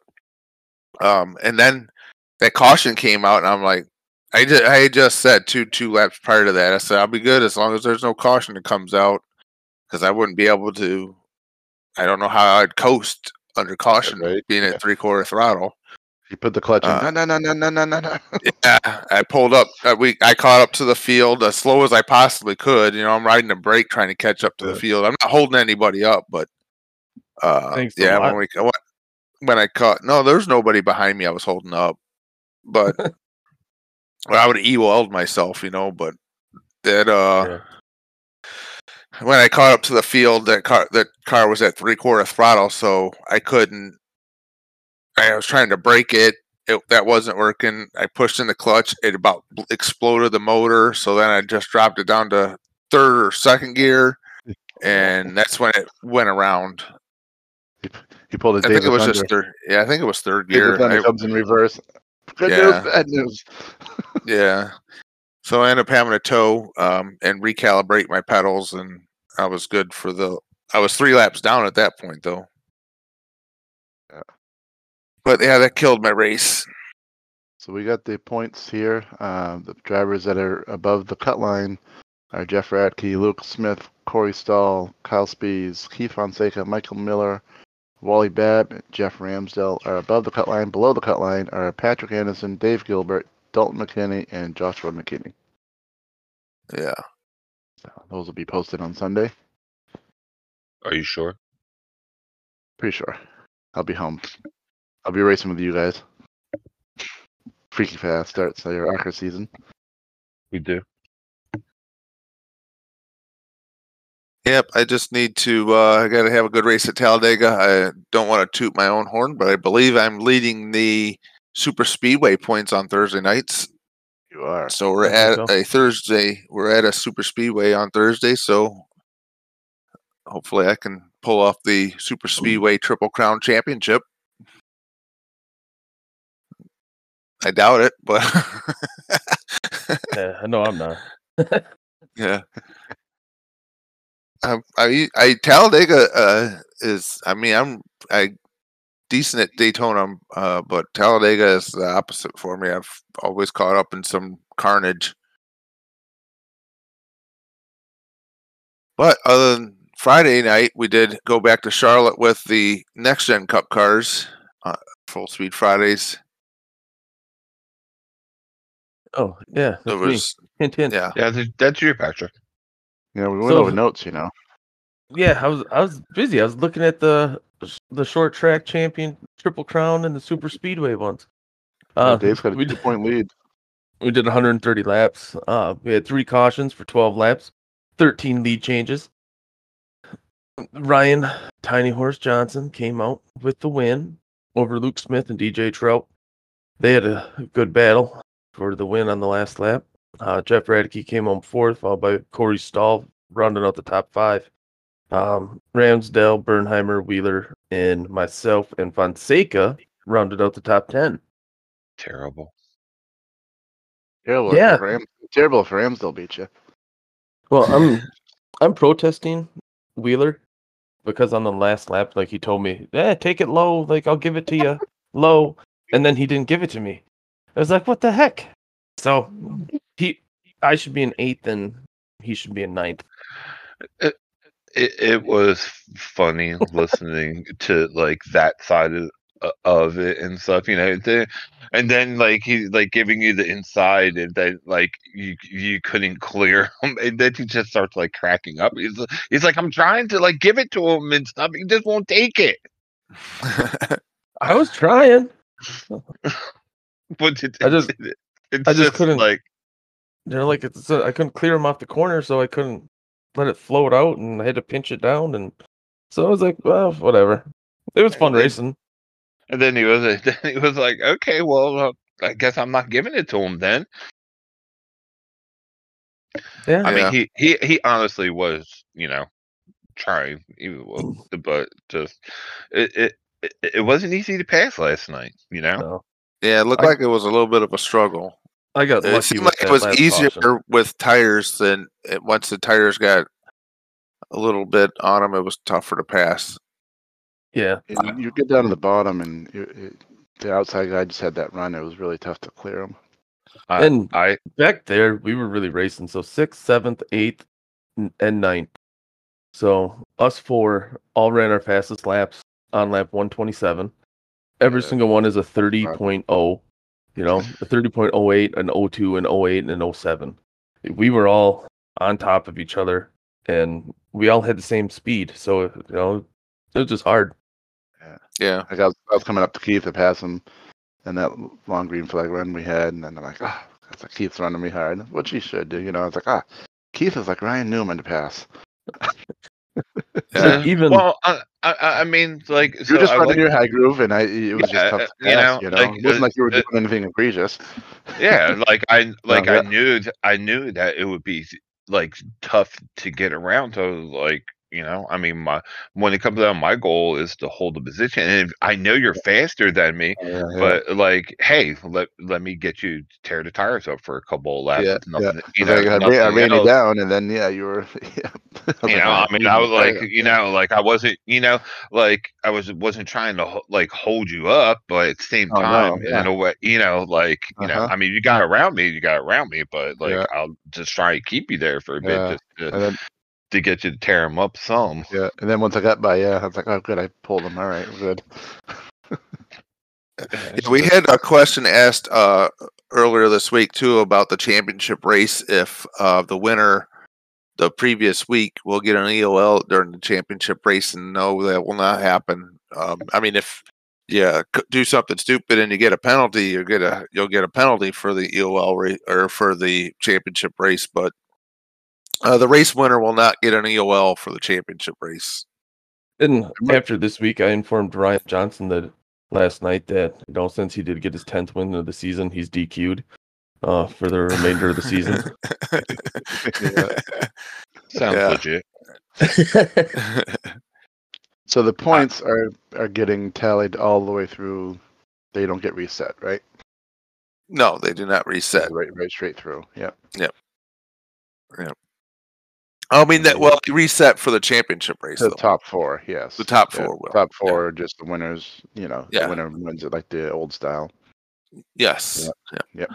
and then that caution came out, and I'm like, I just said two laps prior to that. I said I'll be good as long as there's no caution that comes out, because I wouldn't be able to. I don't know how I'd coast under caution, being at 3/4 throttle. You put the clutch in. No. Yeah, I pulled up. I caught up to the field as slow as I possibly could. I'm riding a brake trying to catch up to the field. I'm not holding anybody up, but yeah, when I caught, no, there's nobody behind me I was holding up, but I would have EOL'd myself, but that when I caught up to the field, that car was at 3/4 throttle, so I couldn't. I was trying to brake it. That wasn't working. I pushed in the clutch. It about exploded the motor. So then I just dropped it down to 3rd or 2nd gear, and that's when it went around. He pulled it. I think it was just 3rd. Yeah, I think it was 3rd gear. It comes in reverse. Good news, bad news. Yeah. So I ended up having to tow and recalibrate my pedals, and I was good for I was 3 laps down at that point, though. Yeah. But yeah, that killed my race. So we got the points here. The drivers that are above the cut line are Jeff Radke, Luke Smith, Corey Stahl, Kyle Spees, Keith Fonseca, Michael Miller, Wally Babb, Jeff Ramsdell. Are above the cut line. Below the cut line are Patrick Anderson, Dave Gilbert, Dalton McKinney, and Joshua McKinney. Yeah. So those will be posted on Sunday. Are you sure? Pretty sure. I'll be home. I'll be racing with you guys. Freaky Fast starts your ARCA season. We do. Yep, I just need to. I got to have a good race at Talladega. I don't want to toot my own horn, but I believe I'm leading the Super Speedway points on Thursday nights. You are. So we're at a Thursday. We're at a Super Speedway on Thursday. So hopefully, I can pull off the Super Speedway Triple Crown Championship. I doubt it, but Yeah, I know I'm not. yeah. I Talladega is. I mean, I'm decent at Daytona, but Talladega is the opposite for me. I've always caught up in some carnage. But other than Friday night, we did go back to Charlotte with the Next Gen Cup cars, Full Speed Fridays. Oh yeah, There that's was me. Hint, hint. yeah. Yeah, that's you, Patrick. Yeah, we went So- over notes, Yeah, I was busy. I was looking at the short track champion Triple Crown and the Super Speedway ones. Dave's got a we 2-point lead. We did 130 laps. We had 3 cautions for 12 laps, 13 lead changes. Ryan Tiny Horse Johnson came out with the win over Luke Smith and DJ Trout. They had a good battle for the win on the last lap. Jeff Radke came home 4th, followed by Corey Stahl, rounding out the top 5. Ramsdell, Bernheimer, Wheeler, and myself and Fonseca rounded out the top 10. Terrible. Terrible. Yeah. Terrible if Ramsdell beat you. Well, I'm protesting Wheeler because on the last lap, like he told me, take it low, like I'll give it to you low, and then he didn't give it to me. I was like, what the heck? So I should be in 8th and he should be in 9th. It was funny listening to like that side of it and stuff, and then like he like giving you the inside, and then like you couldn't clear him, and then he just starts like cracking up. He's like, I'm trying to like give it to him and stuff. He just won't take it. I was trying. But I just couldn't. like. I couldn't clear him off the corner, so I couldn't let it float out, and I had to pinch it down, and so I was like, well, whatever. It was fun racing. And then he was like, okay, well, I guess I'm not giving it to him then. Yeah, I mean, he honestly was, trying, but just it wasn't easy to pass last night, No. Yeah, it looked like it was a little bit of a struggle. I got lucky. It seemed with like it that was last easier caution. with tires than once the tires got a little bit on them. It was tougher to pass. Yeah, You get down to the bottom, and the outside guy just had that run. It was really tough to clear him. and back there we were really racing. So 6th, 7th, 8th, and 9th. So us 4 all ran our fastest laps on lap 127. Every single one is a 30.0. A 30.08, an 02, an 08, and an 07. We were all on top of each other, and we all had the same speed. So, it was just hard. Yeah. Like I was coming up to Keith to pass him, and that long green flag run we had, and then I'm like, it's like Keith's running me hard, which he should do. I was like, Keith is like Ryan Newman to pass. So even well, I mean, like You're just running your high groove, and it was just tough to pass. like, it wasn't like you were doing anything egregious. Yeah, I Yeah. knew that it would be like tough to get around. So like, I mean, when it comes down, my goal is to hold the position. And I know you're faster than me, but like, hey, let me get you to tear the tires up for a couple of laps. Nothing, I ran you down, and then you were. I mean, I was like, like I wasn't, like I wasn't trying to like hold you up, but at the same time, in a way, I mean, you got around me, but like I'll just try to keep you there for a bit, just to get you to tear them up some. Yeah, and then once I got by, I was like, oh, good, I pulled them. All right, good. We had a question asked earlier this week too about the championship race. If the winner the previous week will get an EOL during the championship race, and no, that will not happen. I mean, if you do something stupid and you get a penalty, you'll get a penalty for the EOL race or for the championship race, but the race winner will not get an EOL for the championship race. And after this week, I informed Ryan Johnson that last night that since he did get his 10th win of the season, he's DQ'd for the remainder of the season. Sounds legit. So the points are getting tallied all the way through. They don't get reset, right? No, they do not reset. Right straight through. Yep. I mean reset for the championship race. The top four, yes. The top four will. Top four are just the winners. The winner wins it like the old style. Yes. Yep.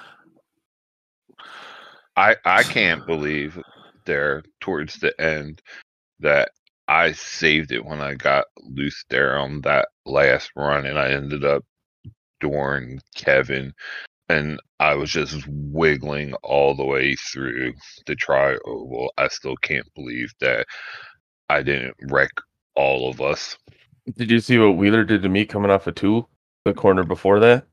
I can't believe there towards the end that I saved it when I got loose there on that last run, and I ended up dooring Kevin, and I was just wiggling all the way through the tri-oval. I still can't believe that I didn't wreck all of us. Did you see what Wheeler did to me coming off a 2, the corner before that?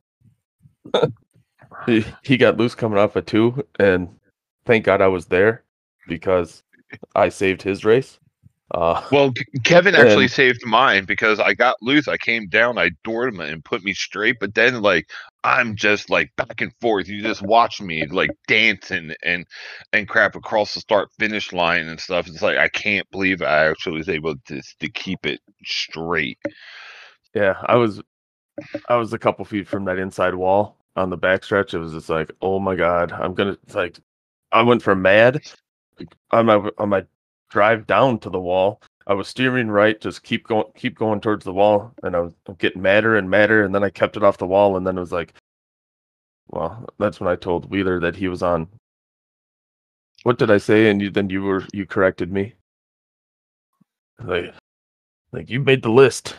he got loose coming off a 2, and thank God I was there because I saved his race. Well, Kevin actually saved mine because I got loose. I came down, I doored him and put me straight. But then, like, I'm just like back and forth. You just watch me like dancing and crap across the start finish line and stuff. It's like I can't believe I actually was able to keep it straight. Yeah, I was a couple feet from that inside wall on the backstretch. It was just like, oh my God, I went from mad on my drive down to the wall. I was steering right, just keep going towards the wall, and I was getting madder and madder, and then I kept it off the wall, and then it was like, well, that's when I told Wheeler that he was on. What did I say? And you corrected me. Like you made the list.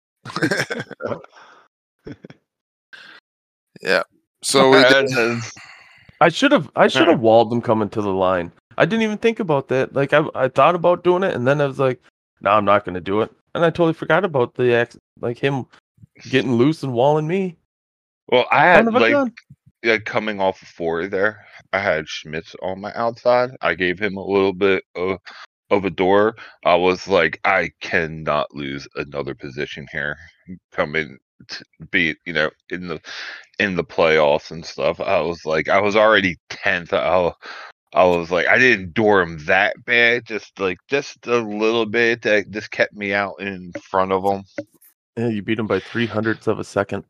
Yeah. So I should have walled him coming to the line. I didn't even think about that. Like I thought about doing it, and then I was like, "No, I'm not going to do it." And I totally forgot about him getting loose and walling me. Well, I had coming off of 4 there. I had Schmitz on my outside. I gave him a little bit of a door. I was like, I cannot lose another position here. Coming to be, in the playoffs and stuff. I was already 10th. I was like, I didn't door him that bad, just a little bit that just kept me out in front of him. Yeah, you beat him by 0.03 of a second.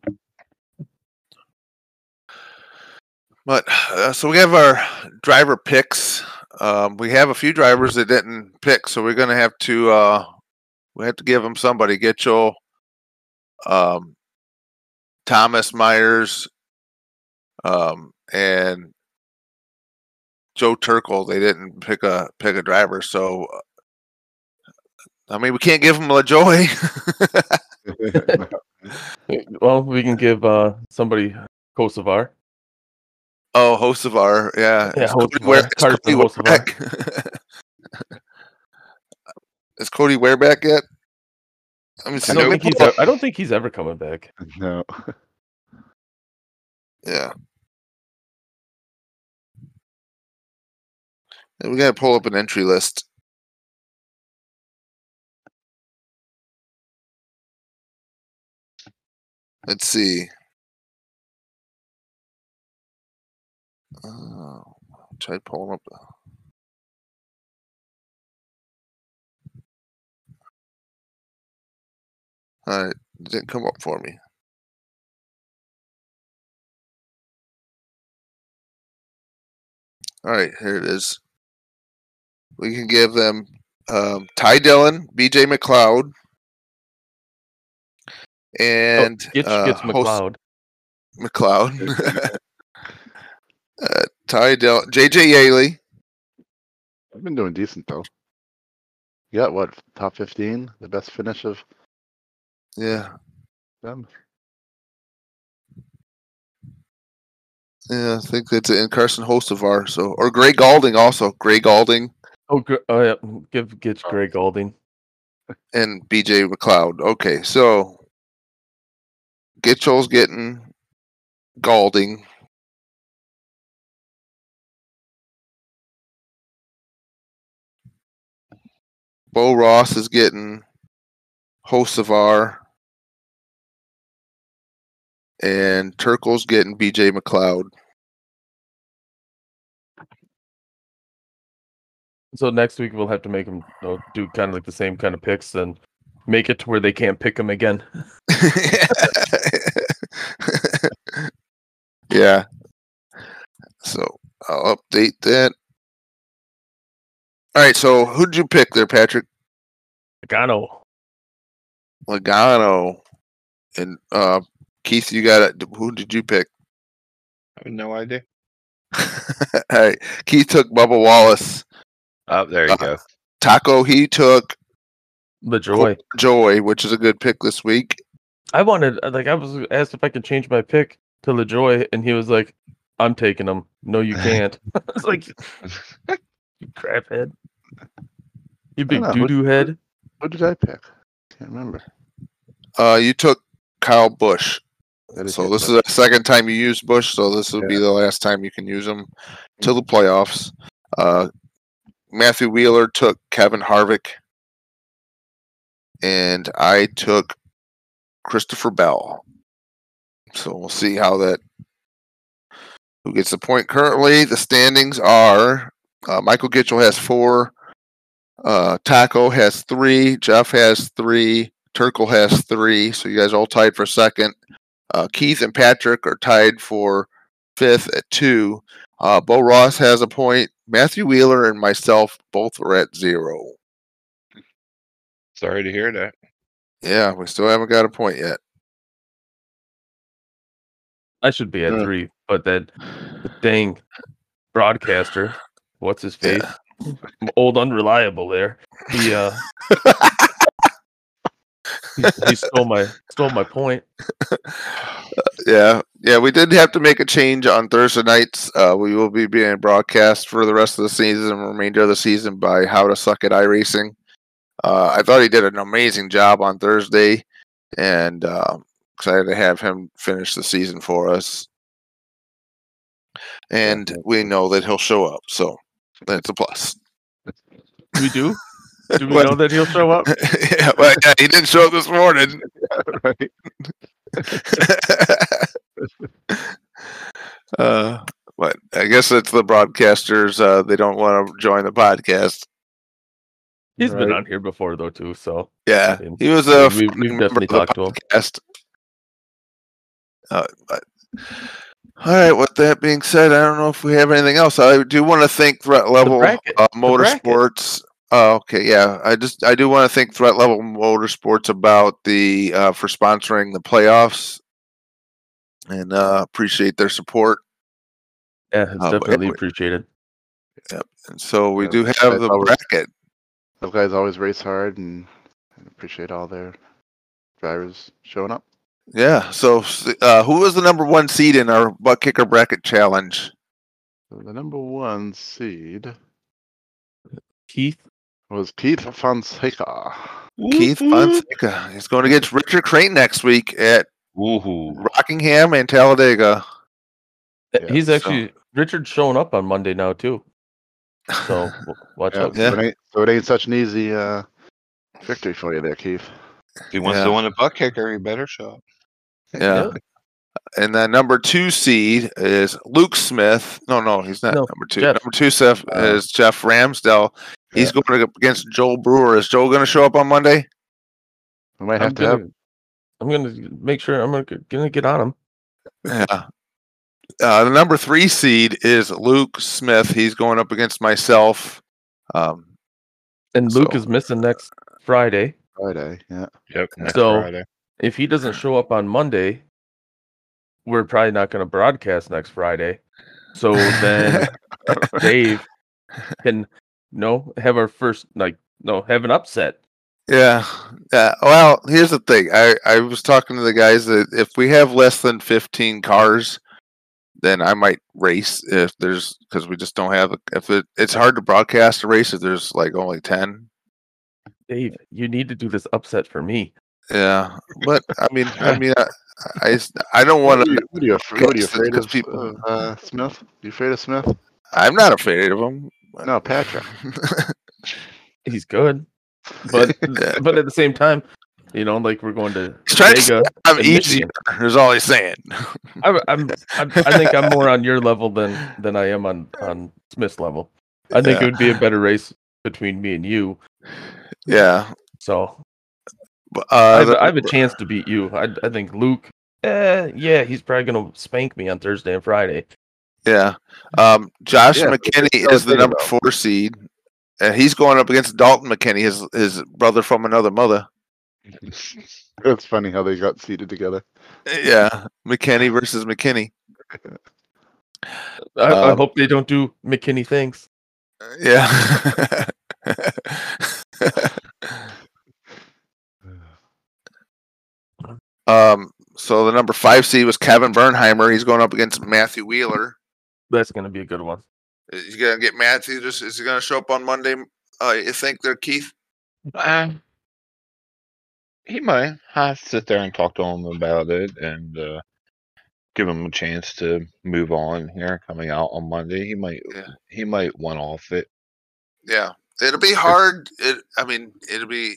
But so we have our driver picks. We have a few drivers that didn't pick, so we're going to have to give them somebody. Get Joel, Thomas Myers, and Joe Turkle. They didn't pick a driver, so I mean we can't give them LaJoy. Well, we can give somebody Kosovar. Oh, Hocevar, yeah. Yeah, Cody Wehrbeck. Is Cody Wehrbeck yet? I don't think he's ever coming back. No. Yeah. We got to pull up an entry list. Let's see. Try pulling up. It didn't come up for me. All right, here it is. We can give them Ty Dillon, B.J. McLeod, and Gets McLeod. McLeod. Ty Dillon, J.J. Yaley. I've been doing decent though. You got what, top 15? The best finish of Yeah. them? Yeah, I think that's it. And Carson Hocevar, or Gray Galding also. Gray Galding Oh yeah, get Gray Galding. and B.J. McLeod. Okay, so Gitchell's getting Galding. Bo Ross is getting Hocevar. And Turkle's getting B.J. McLeod. So next week we'll have to make them do kind of like the same kind of picks and make it to where they can't pick them again. Yeah. So I'll update that. All right. So who'd you pick there, Patrick? Logano. And Keith, you got it. Who did you pick? I have no idea. All right. Keith took Bubba Wallace. Oh, there you go. Taco, he took LaJoy, which is a good pick this week. I was asked if I could change my pick to LaJoy, and he was like, "I'm taking him." No, you can't. I was like, "You crap head, you big doo doo head." What did I pick? Can't remember. You took Kyle Busch. So this is the second time you used Busch, so this will be the last time you can use him till the playoffs. Matthew Wheeler took Kevin Harvick, and I took Christopher Bell. So we'll see who gets the point. Currently, the standings are Michael Gitchell has 4, Taco has 3, Jeff has 3, Turkle has 3. So you guys all tied for second. Keith and Patrick are tied for 5th at 2. Bo Ross has a point. Matthew Wheeler and myself both are at 0. Sorry to hear that. Yeah, we still haven't got a point yet. I should be at 3, but that dang broadcaster, what's his face? Yeah. Old unreliable there. He he stole my point. Yeah, we did have to make a change on Thursday nights. We will be being broadcast for the rest of the season and remainder of the season by How to Suck at iRacing. I thought he did an amazing job on Thursday, and excited to have him finish the season for us. And we know that he'll show up, so that's a plus. We do? Do we know that he'll show up? Yeah, he didn't show up this morning. But I guess it's the broadcasters. They don't want to join the podcast. He's been on here before, though, too. So yeah, he was we've definitely talked to him. But, all right. With that being said, I don't know if we have anything else. I do want to thank Threat Level Motorsports. Okay, yeah. I do want to thank Threat Level Motorsports about for sponsoring the playoffs, and appreciate their support. Yeah, it's definitely appreciated. Yep. And so we do have the bracket. Those guys always race hard, and appreciate all their drivers showing up. Yeah. So who was the number 1 seed in our Butt Kicker Bracket Challenge? So the number 1 seed was Keith Fonseca. Keith Fonseca. He's going against Richard Crane next week at Rockingham and Talladega. Yeah, he's actually Richard's showing up on Monday now too. So watch out. Yeah. So it ain't such an easy victory for you there, Keith. If he wants to win a Butt Kicker, he better show up. Yeah. And then number 2 seed is Luke Smith. No, he's not number 2. Jeff. Number 2 is Jeff Ramsdell. He's going against Joel Brewer. Is Joel going to show up on Monday? We might have to have I'm gonna make sure I'm gonna get on him. Yeah. The number 3 seed is Luke Smith. He's going up against myself. And Luke is missing next Friday. Friday, yeah. Yep. Next So Friday. if he doesn't show up on Monday, we're probably not going to broadcast next Friday. So then Dave can have our first have an upset. Yeah. Well, here's the thing. I was talking to the guys that if we have less than 15 cars, then I might race because we just don't have it's hard to broadcast a race if there's like only 10. Dave, you need to do this upset for me. Yeah, but I mean, I don't want to. What are you afraid of? Smith? You afraid of Smith? I'm not afraid of him. No, Patrick. He's good, but but at the same time, like we're going to Vega. I'm easier. Is all he's saying. I think I'm more on your level than I am on Smith's level. I think it would be a better race between me and you. Yeah. So I have a chance to beat you. I think Luke. He's probably gonna spank me on Thursday and Friday. Yeah. Josh McKinney is the number 4 seed, and he's going up against Dalton McKinney, his brother from another mother. It's funny how they got seated together. Yeah, McKinney versus McKinney. I hope they don't do McKinney things. Yeah. So the number 5 seed was Kevin Bernheimer. He's going up against Matthew Wheeler. That's going to be a good one. Is he going to get Matthew? Is he going to show up on Monday? You think there, Keith? He might. I sit there and talk to him about it and give him a chance to move on here coming out on Monday. He might one off it. Yeah. It'll be hard. It'll be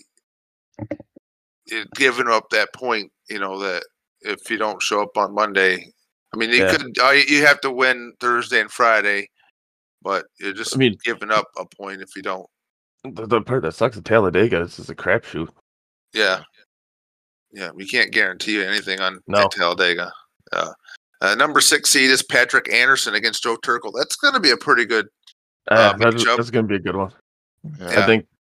giving up that point, that if you don't show up on Monday, you have to win Thursday and Friday, but you're just giving up a point if you don't. The part that sucks at Talladega is it's a crapshoot. Yeah. Yeah, we can't guarantee you anything on Talladega. Number 6 seed is Patrick Anderson against Joe Turkel. That's going to be a pretty good matchup. That's going to be a good one. Yeah. I think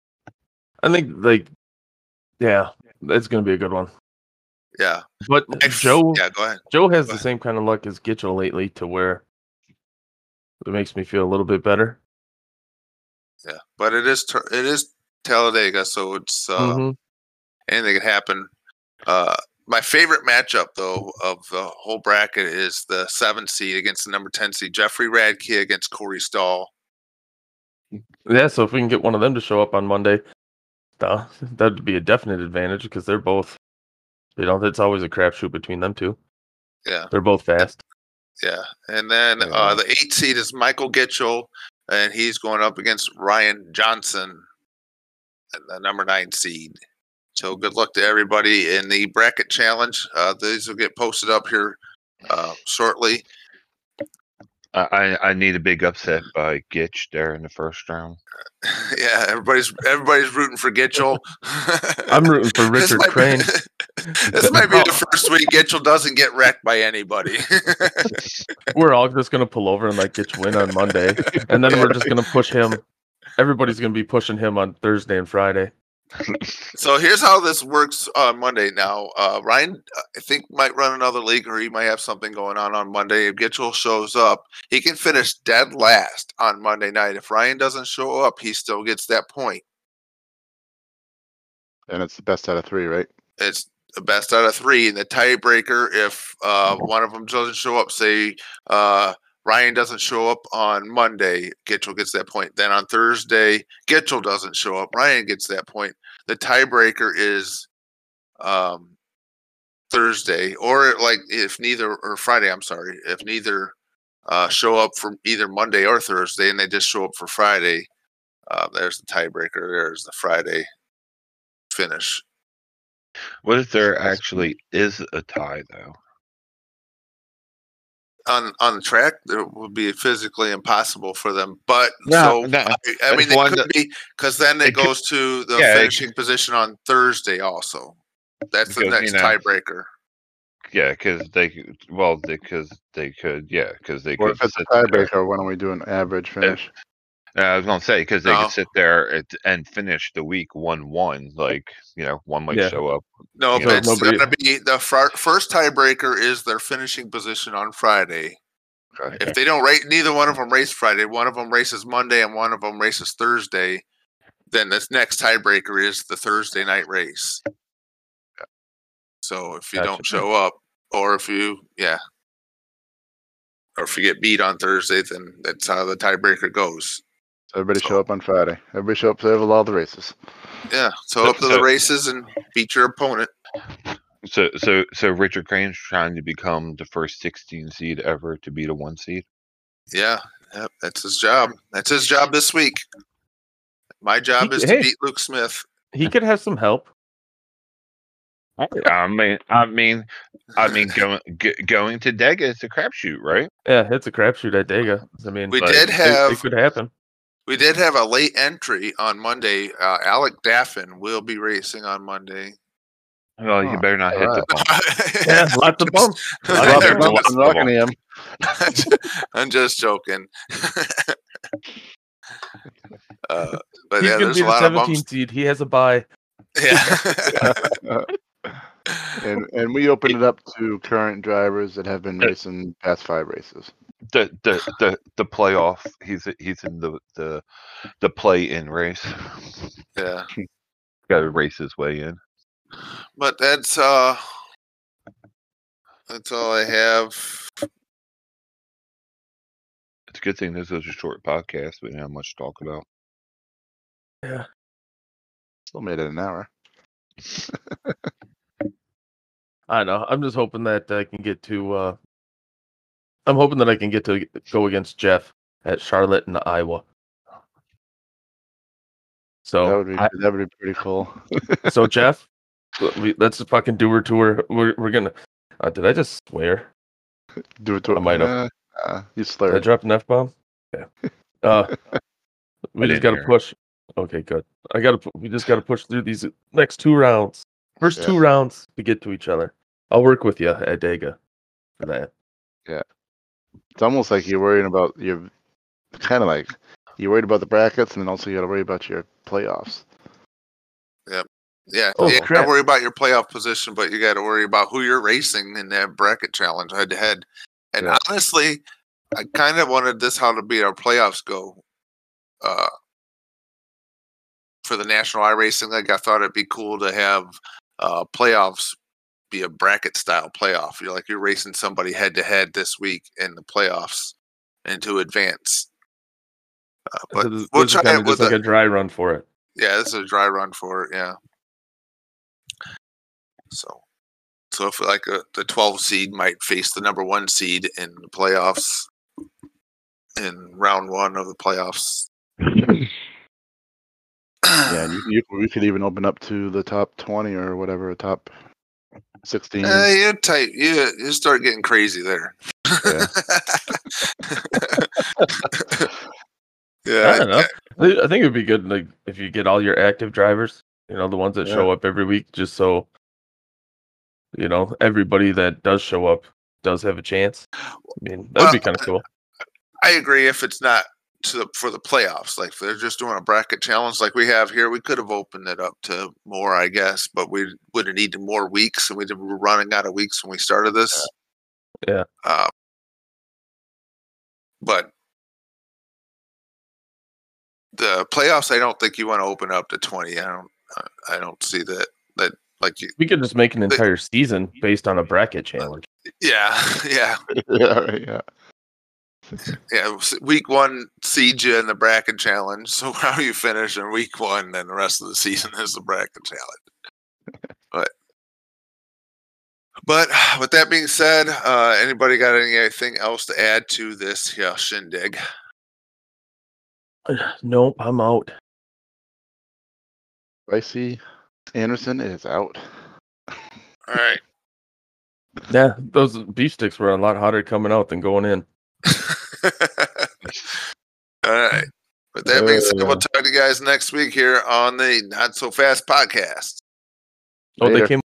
that's going to be a good one. Yeah. But Joe, go ahead. Joe has the same kind of luck as Gitchell lately to where it makes me feel a little bit better. Yeah, but it is Talladega, so it's anything could happen. My favorite matchup, though, of the whole bracket is the 7 seed against the number 10 seed, Jeffrey Radke against Corey Stahl. Yeah, so if we can get one of them to show up on Monday, that'd be a definite advantage because they're both, it's always a crapshoot between them two. Yeah. They're both fast. Yeah. And then the 8 seed is Michael Gitchell, and he's going up against Ryan Johnson, the number 9 seed. So good luck to everybody in the bracket challenge. These will get posted up here shortly. I need a big upset by Gitch there in the first round. Yeah, everybody's rooting for Gitchell. I'm rooting for Richard Crane. This might be the first week Gitchell doesn't get wrecked by anybody. We're all just going to pull over and let Gitch win on Monday. And then we're just going to push him. Everybody's going to be pushing him on Thursday and Friday. So here's how this works on Monday. Now, Ryan, I think, might run another league, or he might have something going on Monday. If Gitchell shows up, he can finish dead last on Monday night. If Ryan doesn't show up, he still gets that point. And it's the best out of 3, right? It's the best out of 3. And the tiebreaker, if one of them doesn't show up, say Ryan doesn't show up on Monday, Gitchell gets that point. Then on Thursday, Gitchell doesn't show up, Ryan gets that point. The tiebreaker is Thursday, or Friday. I'm sorry, if neither show up for either Monday or Thursday, and they just show up for Friday, there's the tiebreaker. There's the Friday finish. What if there actually is a tie, though? On the track, it would be physically impossible for them. But they could be, because then it goes to the finishing position on Thursday also. That's the Because, next tiebreaker. Yeah, because they could. Well, because they could. Yeah, because they Or could. if it's a sit there. tiebreaker, why don't we do an average finish? I was gonna say because they No. could sit there and finish the week 1-1. Like one might Yeah. show up. No, you know, it's going to be the first tiebreaker is their finishing position on Friday. Okay. If they don't rate, neither one of them race Friday. One of them races Monday and one of them races Thursday. Then this next tiebreaker is the Thursday night race. So if you don't show up, or if you get beat on Thursday, then that's how the tiebreaker goes. Everybody show up on Friday. Everybody show up to all the races. Yeah, so up to the races and beat your opponent. So Richard Crane's trying to become the first 16 seed ever to beat a 1 seed. Yeah, that's his job. That's his job this week. My job is to beat Luke Smith. He could have some help. I mean, going to Dega is a crapshoot, right? Yeah, it's a crapshoot at Dega. I mean, it could happen. We did have a late entry on Monday. Alec Daffin will be racing on Monday. Well, you better not hit the bump. Yeah, lots of bumps. I'm just joking. But he's going to be the 17th seed. He has a bye. Yeah. and we open it up to current drivers that have been racing past 5 races. The playoff. He's in the play-in race. Yeah. Got to race his way in. But that's all I have. It's a good thing this is a short podcast. We didn't have much to talk about. Yeah. Still made it an hour. I know. I'm just hoping that I can get to. I'm hoping that I can get to go against Jeff at Charlotte and Iowa. So that would be pretty cool. So Jeff, let's fucking do her tour. We're gonna. Did I just swear? Do it to I might have. You slurred. Did I dropped an F-bomb? Yeah. We just got to push. Okay, good. We just got to push through these next 2 rounds. First 2 rounds to get to each other. I'll work with you at Dega for that. Yeah. It's almost like you're worrying about you're worried about the brackets, and then also you got to worry about your playoffs. Yep. Yeah. Oh, you got to worry about your playoff position, but you got to worry about who you're racing in that bracket challenge head to head. And honestly, I kind of wanted this how to be our playoffs go. For the National iRacing League, I thought it'd be cool to have playoffs be a bracket style playoff. You're racing somebody head to head this week in the playoffs and to advance. But we'll try it with like a dry run for it. Yeah, this is a dry run for it. Yeah. So if the 12 seed might face the number 1 seed in the playoffs in round 1 of the playoffs. Yeah, we could even open up to the top 20 or whatever, top 16. You're tight. You start getting crazy there. Yeah. Yeah. I don't know. I think it'd be good if you get all your active drivers, the ones that show up every week, just so everybody that does show up does have a chance. I mean, that'd be kind of cool. I agree. If it's not for the playoffs, like if they're just doing a bracket challenge like we have here, we could have opened it up to more, I guess, but we would have needed more weeks, and we were running out of weeks when we started this. Yeah. But the playoffs, I don't think you want to open up to 20. I don't see that we could just make an entire season based on a bracket challenge. Yeah. Yeah. Yeah, week 1 seeds you in the bracket challenge. So how you finish in week 1, then the rest of the season is the bracket challenge. But with that being said, anybody got anything else to add to this shindig? Nope, I'm out. I see Anderson is out. All right. Yeah, those beef sticks were a lot hotter coming out than going in. All right. With that being said, we'll talk to you guys next week here on the Not So Fast podcast. Oh, they came